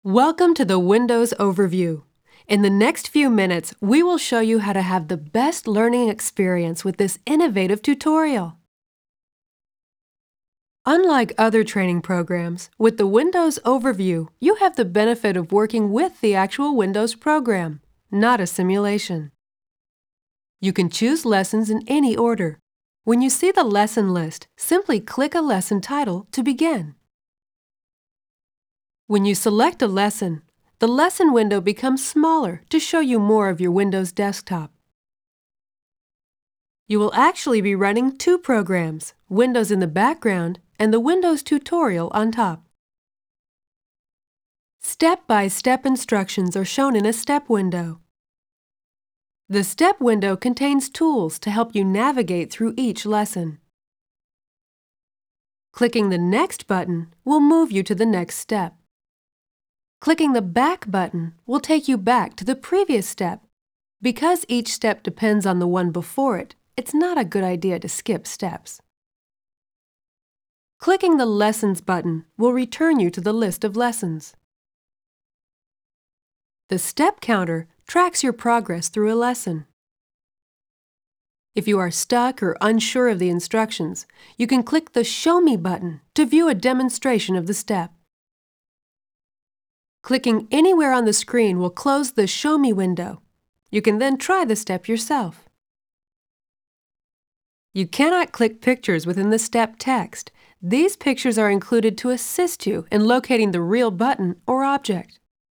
Welcome to the Windows Overview. In the next few minutes, we will show you how to have the best learning experience with this innovative tutorial. Unlike other training programs, with the Windows Overview, you have the benefit of working with the actual Windows program, not a simulation. You can choose lessons in any order. When you see the lesson list, simply click a lesson title to begin. When you select a lesson, the lesson window becomes smaller to show you more of your Windows desktop. You will actually be running two programs, Windows in the background and the Windows tutorial on top. Step-by-step instructions are shown in a step window. The step window contains tools to help you navigate through each lesson. Clicking the Next button will move you to the next step. Clicking the Back button will take you back to the previous step. Because each step depends on the one before it, it's not a good idea to skip steps. Clicking the Lessons button will return you to the list of lessons. The step counter tracks your progress through a lesson. If you are stuck or unsure of the instructions, you can click the Show Me button to view a demonstration of the step. Clicking anywhere on the screen will close the Show Me window. You can then try the step yourself. You cannot click pictures within the step text. These pictures are included to assist you in locating the real button or object.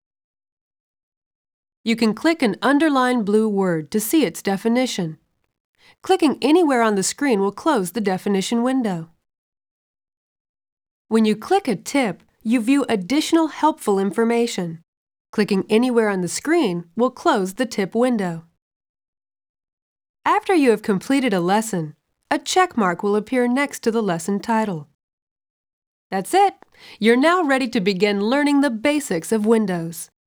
You can click an underlined blue word to see its definition. Clicking anywhere on the screen will close the definition window. When you click a tip, you view additional helpful information. Clicking anywhere on the screen will close the tip window. After you have completed a lesson, a check mark will appear next to the lesson title. That's it! You're now ready to begin learning the basics of Windows.